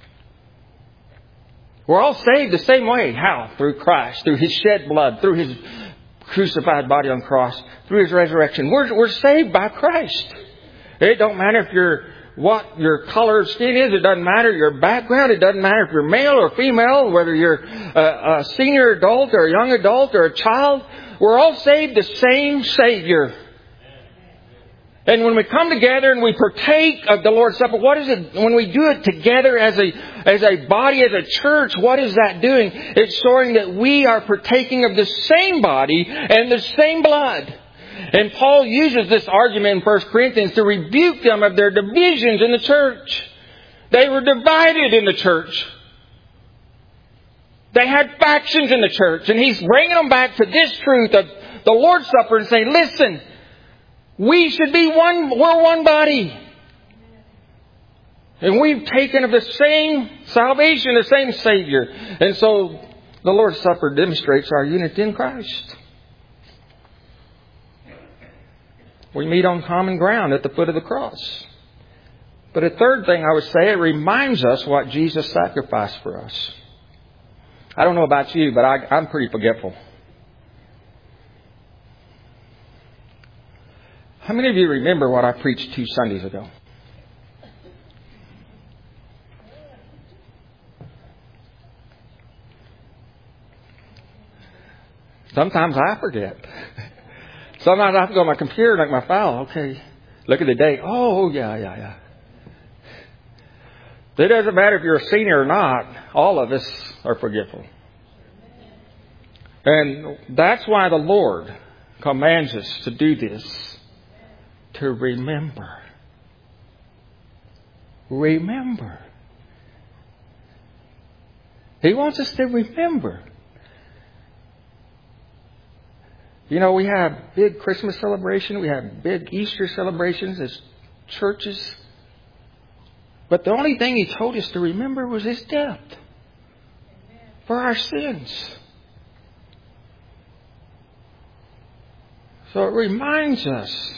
We're all saved the same way. How? Through Christ, through His shed blood, through His crucified body on the cross, through His resurrection. We're, we're saved by Christ. It don't matter if you're what your color of skin is. It doesn't matter your background. It doesn't matter if you're male or female, whether you're a, a senior adult or a young adult or a child. We're all saved the same Savior. And when we come together and we partake of the Lord's Supper, what is it? When we do it together as a as a body, as a church, what is that doing? It's showing that we are partaking of the same body and the same blood. And Paul uses this argument in First Corinthians to rebuke them of their divisions in the church. They were divided in the church. They had factions in the church. And he's bringing them back to this truth of the Lord's Supper and saying, listen, we should be one, we're one body. And we've taken of the same salvation, the same Savior. And so the Lord's Supper demonstrates our unity in Christ. We meet on common ground at the foot of the cross. But a third thing I would say, it reminds us what Jesus sacrificed for us. I don't know about you, but I, I'm pretty forgetful. How many of you remember what I preached two Sundays ago? Sometimes I forget. Sometimes I have to go to my computer and look at my file. Okay, look at the date. Oh, yeah, yeah, yeah. It doesn't matter if you're a senior or not. All of us are forgetful. And that's why the Lord commands us to do this. To remember. Remember. He wants us to remember. You know, we have big Christmas celebration. We have big Easter celebrations as churches. But the only thing He told us to remember was His death for our sins. So it reminds us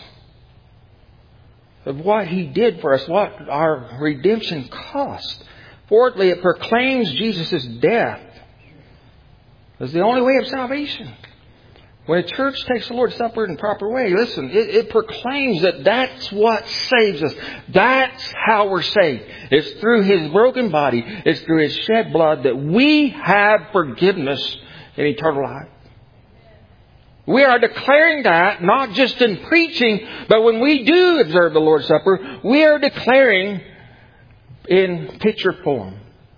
of what He did for us, what our redemption cost. Fourthly, it proclaims Jesus' death as the only way of salvation. When a church takes the Lord's Supper in the proper way, listen, it, it proclaims that that's what saves us. That's how we're saved. It's through His broken body. It's through His shed blood that we have forgiveness and eternal life. We are declaring that not just in preaching, but when we do observe the Lord's Supper, we are declaring in picture form,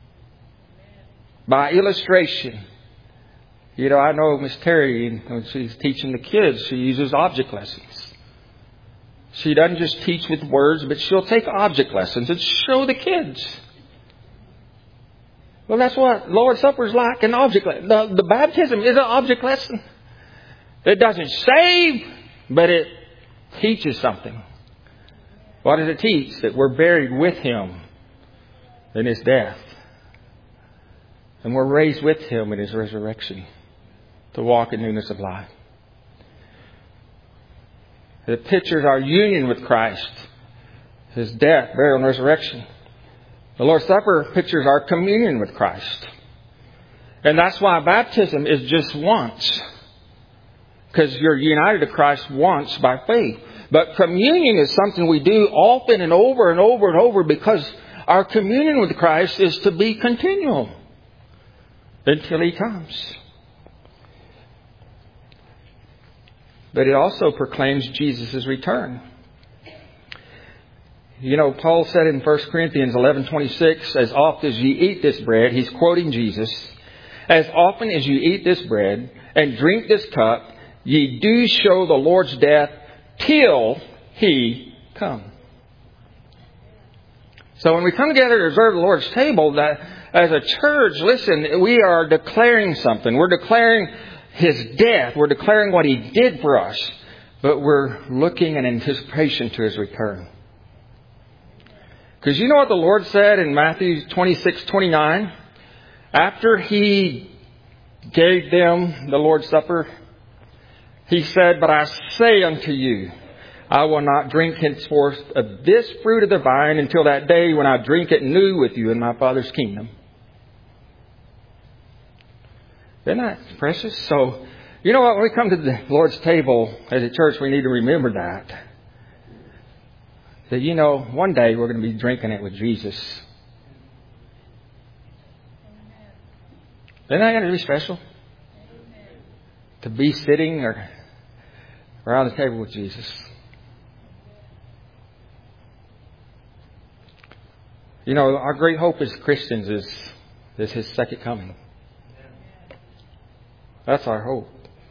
by illustration. You know, I know Miss Terry, when she's teaching the kids, she uses object lessons. She doesn't just teach with words, but she'll take object lessons and show the kids. Well, that's what Lord's Supper is like, an object lesson. The, the baptism is an object lesson. It doesn't save, but it teaches something. What does it teach? That we're buried with Him in His death. And we're raised with Him in His resurrection to walk in newness of life. It pictures our union with Christ, His death, burial, and resurrection. The Lord's Supper pictures our communion with Christ. And that's why baptism is just once. Because you're united to Christ once by faith. But communion is something we do often and over and over and over, because our communion with Christ is to be continual until He comes. But it also proclaims Jesus' return. You know, Paul said in First Corinthians eleven twenty-six, as often as ye eat this bread, he's quoting Jesus, as often as you eat this bread and drink this cup, ye do show the Lord's death till He come. So when we come together to observe the Lord's table, that as a church, listen, we are declaring something. We're declaring His death. We're declaring what He did for us. But we're looking in anticipation to His return. Because you know what the Lord said in Matthew twenty-six twenty-nine? After He gave them the Lord's Supper, He said, but I say unto you, I will not drink henceforth of this fruit of the vine until that day when I drink it new with you in my Father's kingdom. Isn't that precious? So, you know what? When we come to the Lord's table as a church, we need to remember that. That, you know, one day we're going to be drinking it with Jesus. Isn't that going to be special? To be sitting or around the table with Jesus. You know, our great hope as Christians is, is His second coming. That's our hope.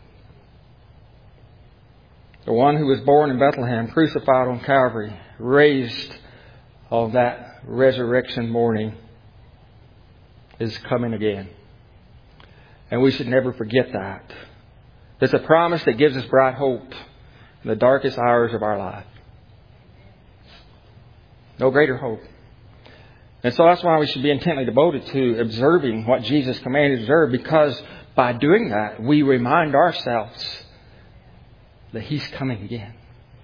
The one who was born in Bethlehem, crucified on Calvary, raised on that resurrection morning, is coming again. And we should never forget that. It's a promise that gives us bright hope in the darkest hours of our life. No greater hope. And so that's why we should be intently devoted to observing what Jesus commanded to observe, because by doing that, we remind ourselves that He's coming again.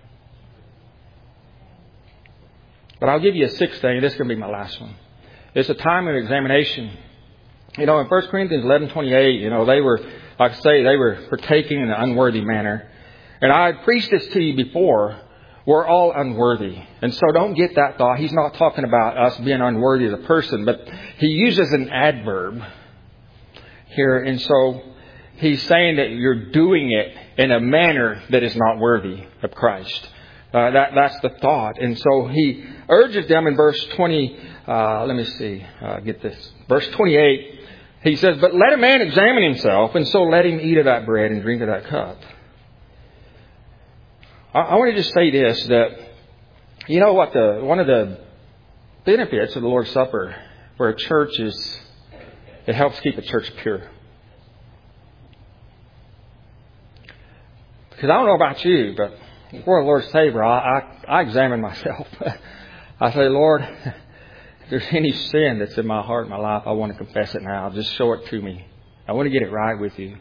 But I'll give you a sixth thing. This is going to be my last one. It's a time of examination. You know, in First Corinthians eleven twenty-eight, you know, they were, like I say, they were partaking in an unworthy manner. And I had preached this to you before. We're all unworthy. And so don't get that thought. He's not talking about us being unworthy as a person, but he uses an adverb here. And so he's saying that you're doing it in a manner that is not worthy of Christ. Uh, that, that's the thought. And so he urges them in verse twenty, uh, let me see, uh, get this. Verse twenty-eight, he says, but let a man examine himself, and so let him eat of that bread and drink of that cup. I, I want to just say this, that, you know what, the one of the benefits of the Lord's Supper for a church is it helps keep a church pure. Because I don't know about you, but before the Lord's table, I, I, I examine myself. I say, Lord, if there's any sin that's in my heart, in my life, I want to confess it now. Just show it to me. I want to get it right with you.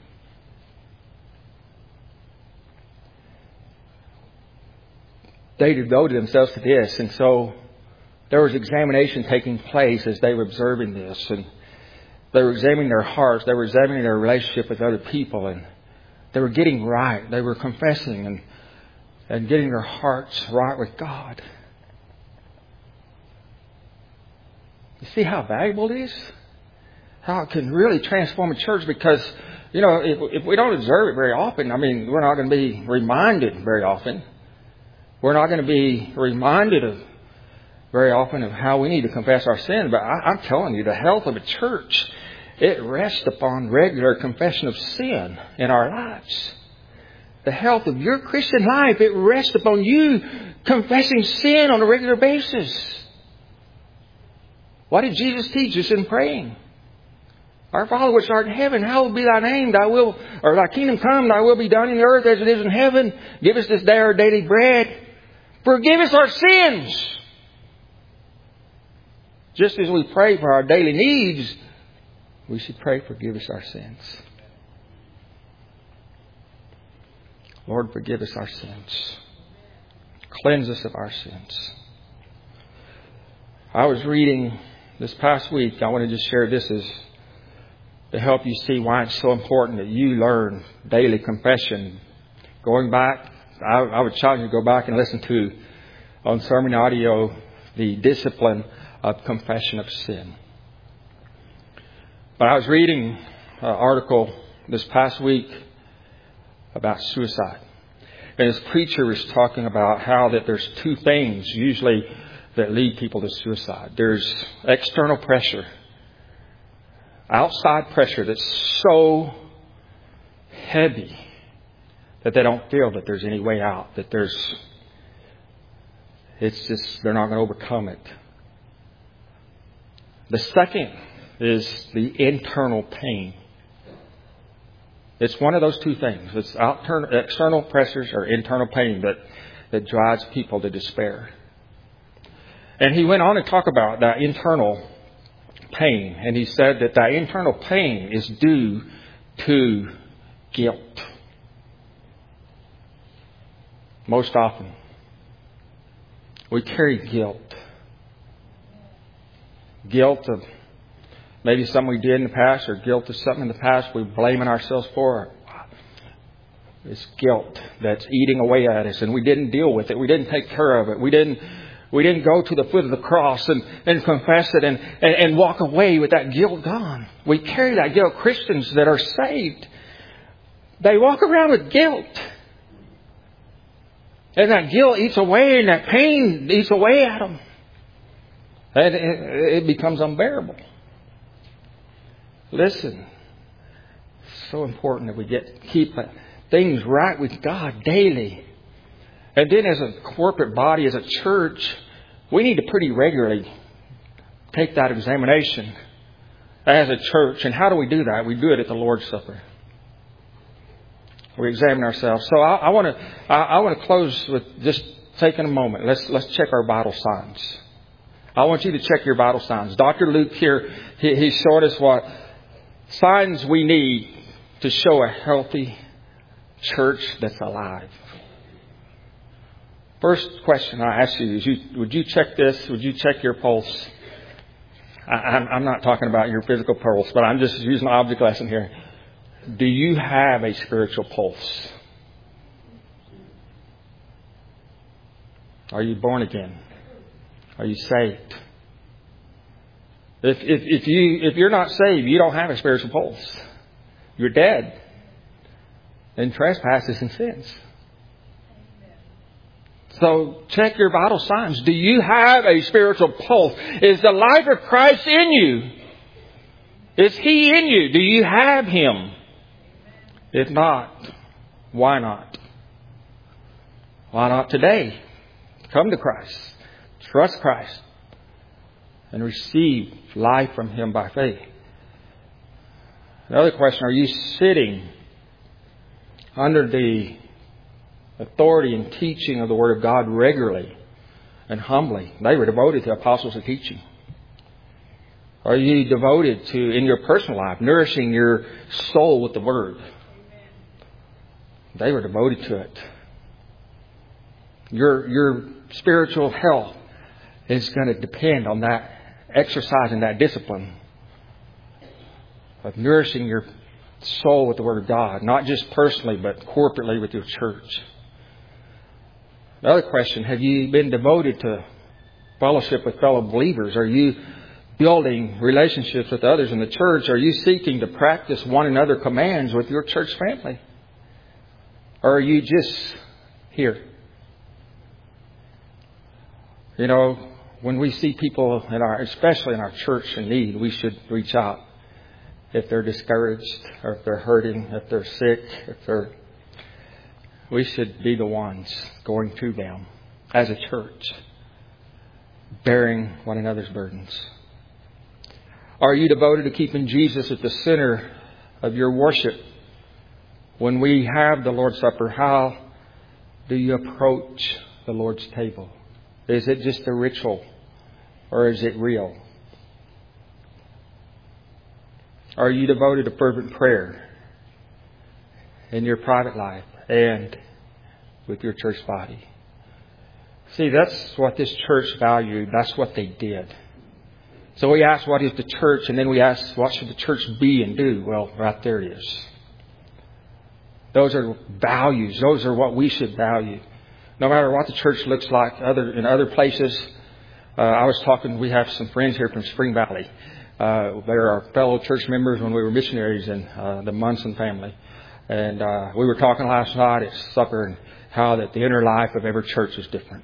They devoted themselves to this, and so there was examination taking place as they were observing this, and they were examining their hearts, they were examining their relationship with other people, and they were getting right. They were confessing and, and getting their hearts right with God. You see how valuable it is? How it can really transform a church, because, you know, if, if we don't observe it very often, I mean, we're not going to be reminded very often. We're not going to be reminded of very often of how we need to confess our sin. But I, I'm telling you, the health of a church, it rests upon regular confession of sin in our lives. The health of your Christian life, it rests upon you confessing sin on a regular basis. What did Jesus teach us in praying? Our Father which art in heaven, hallowed be thy name, thy will, or thy kingdom come, thy will be done in the earth as it is in heaven. Give us this day our daily bread. Forgive us our sins. Just as we pray for our daily needs, we should pray, forgive us our sins. Lord, forgive us our sins. Cleanse us of our sins. I was reading this past week, I want to just share this as to help you see why it's so important that you learn daily confession. Going back, I, I would challenge you to go back and listen to, on sermon audio, the discipline of confession of sin. But I was reading an article this past week about suicide. And this preacher was talking about how that there's two things usually that lead people to suicide. There's external pressure. Outside pressure that's so heavy that they don't feel that there's any way out. That there's, it's just, they're not going to overcome it. The second is the internal pain. It's one of those two things. It's outer, external pressures or internal pain that, that drives people to despair. And he went on to talk about that internal pain. And he said that that internal pain is due to guilt. Most often, we carry guilt. Guilt of maybe something we did in the past, or guilt of something in the past we're blaming ourselves for. It's guilt that's eating away at us, and we didn't deal with it. We didn't take care of it. We didn't we didn't go to the foot of the cross and, and confess it and, and, and walk away with that guilt gone. We carry that guilt. Christians that are saved, they walk around with guilt. And that guilt eats away, and that pain eats away at them. And it, it becomes unbearable. Listen, it's so important that we get keep things right with God daily. And then as a corporate body, as a church, we need to pretty regularly take that examination as a church. And how do we do that? We do it at the Lord's Supper. We examine ourselves. So I, I want to I, I want to close with just taking a moment. Let's let's check our vital signs. I want you to check your vital signs. Doctor Luke here, he, he showed us what signs we need to show a healthy church that's alive. First question I ask you is, you, would you check this? Would you check your pulse? I, I'm, I'm not talking about your physical pulse, but I'm just using an object lesson here. Do you have a spiritual pulse? Are you born again? Are you saved? If, if, if, you, if you're not saved, you don't have a spiritual pulse. You're dead in trespasses and sins. So check your vital signs. Do you have a spiritual pulse? Is the life of Christ in you? Is He in you? Do you have Him? If not, why not? Why not today? Come to Christ. Trust Christ. And receive life from Him by faith. Another question, are you sitting under the authority and teaching of the Word of God regularly and humbly. They were devoted to apostles of teaching. Are you devoted to, in your personal life, nourishing your soul with the Word? They were devoted to it. Your, your spiritual health is going to depend on that exercise and that discipline of nourishing your soul with the Word of God, not just personally, but corporately with your church. Another question, have you been devoted to fellowship with fellow believers? Are you building relationships with others in the church? Are you seeking to practice one another commands with your church family? Or are you just here? You know, when we see people in our, especially in our church in need, we should reach out. If they're discouraged, or if they're hurting, if they're sick, if they're, we should be the ones going to them as a church, bearing one another's burdens. Are you devoted to keeping Jesus at the center of your worship? When we have the Lord's Supper, how do you approach the Lord's table? Is it just a ritual, or is it real? Are you devoted to fervent prayer in your private life and with your church body? See, that's what this church valued. That's what they did. So we ask, what is the church? And then we ask, what should the church be and do? Well, right there it is. Those are values. Those are what we should value. No matter what the church looks like other in other places. Uh, I was talking, we have some friends here from Spring Valley. Uh, they're our fellow church members when we were missionaries in uh, the Munson family. And uh, we were talking last night at supper and how that the inner life of every church is different.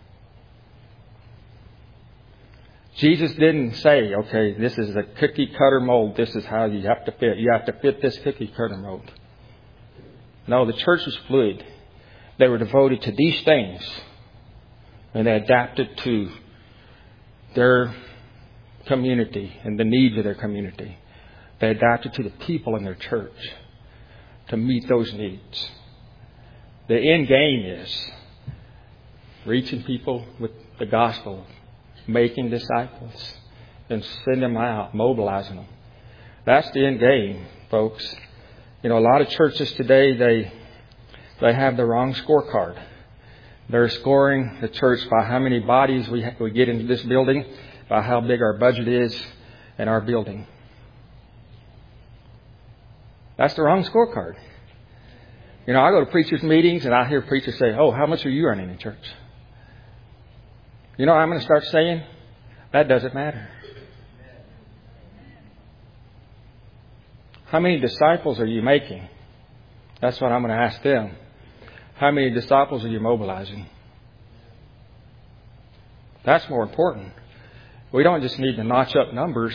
Jesus didn't say, okay, this is a cookie cutter mold. This is how you have to fit. You have to fit this cookie cutter mold. No, the church was fluid. They were devoted to these things. And they adapted to their community and the needs of their community. They adapted to the people in their church to meet those needs. The end game is reaching people with the gospel, making disciples, and send them out, mobilizing them. That's the end game, folks. You know, a lot of churches today, they they have the wrong scorecard. They're scoring the church by how many bodies we ha- we get into this building, by how big our budget is in our building. That's the wrong scorecard. You know, I go to preachers' meetings and I hear preachers say, oh, how much are you earning in church? You know what I'm going to start saying? That doesn't matter. How many disciples are you making? That's what I'm going to ask them. How many disciples are you mobilizing? That's more important. We don't just need to notch up numbers.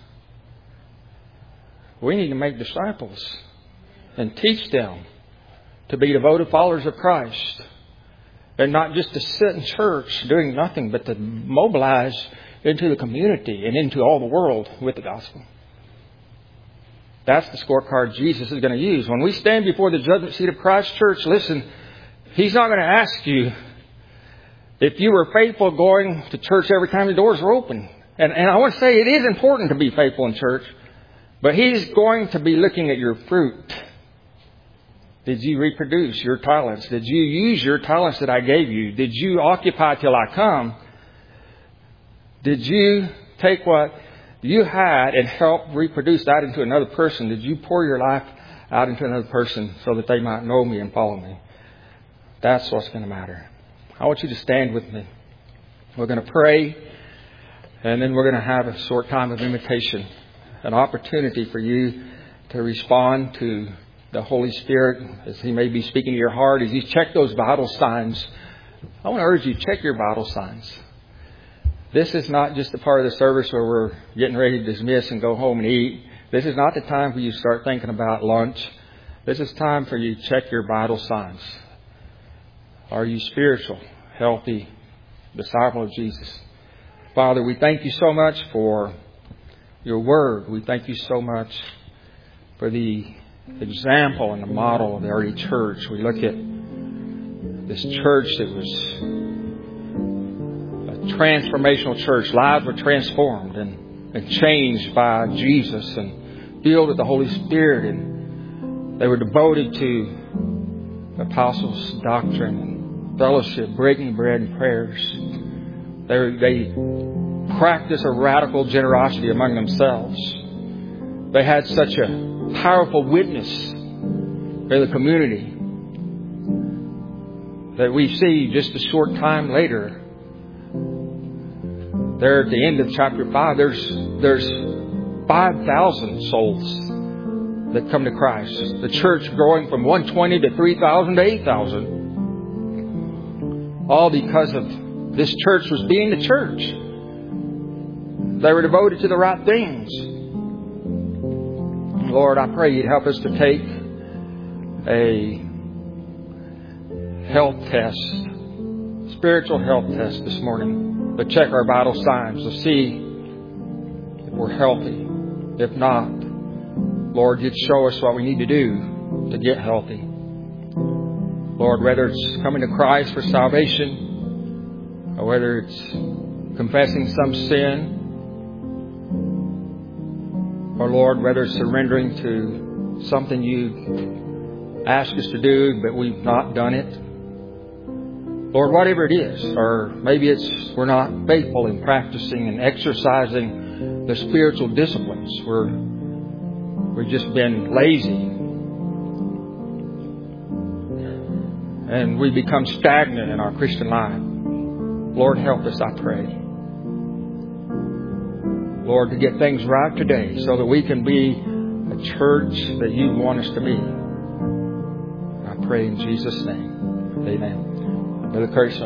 We need to make disciples and teach them to be devoted followers of Christ. And not just to sit in church doing nothing, but to mobilize into the community and into all the world with the gospel. That's the scorecard Jesus is going to use. When we stand before the judgment seat of Christ Church, listen, He's not going to ask you if you were faithful going to church every time the doors were open. And, and I want to say it is important to be faithful in church, but He's going to be looking at your fruit. Did you reproduce your talents? Did you use your talents that I gave you? Did you occupy till I come? Did you take what you had and help reproduce that into another person? Did you pour your life out into another person so that they might know me and follow me? That's what's going to matter. I want you to stand with me. We're going to pray, and then we're going to have a short time of invitation, an opportunity for you to respond to the Holy Spirit as He may be speaking to your heart, as you check those vital signs. I want to urge you, check your vital signs. This is not just a part of the service where we're getting ready to dismiss and go home and eat. This is not the time for you to start thinking about lunch. This is time for you to check your vital signs. Are you spiritual, healthy, disciple of Jesus? Father, we thank you so much for your word. We thank you so much for the example and the model of the early church. We look at this church that was a transformational church. Lives were transformed and, and changed by Jesus and filled with the Holy Spirit. And they were devoted to the apostles' doctrine and fellowship, breaking bread and prayers. They, they practiced a radical generosity among themselves. They had such a powerful witness in the community that we see just a short time later. There at the end of chapter five, there's there's five thousand souls that come to Christ. The church growing from one hundred twenty to three thousand to eight thousand. All because of this church was being the church. They were devoted to the right things. Lord, I pray You'd help us to take a health test, spiritual health test this morning, to check our vital signs, to see if we're healthy. If not, Lord, You'd show us what we need to do to get healthy. Lord, whether it's coming to Christ for salvation, or whether it's confessing some sin, or Lord, whether it's surrendering to something You ask us to do, but we've not done it. Lord, whatever it is, or maybe it's we're not faithful in practicing and exercising the spiritual disciplines. We're we've just been lazy, and we become stagnant in our Christian life. Lord, help us, I pray. Lord, to get things right today so that we can be a church that You want us to be. I pray in Jesus' name. Amen. Brother Curtis.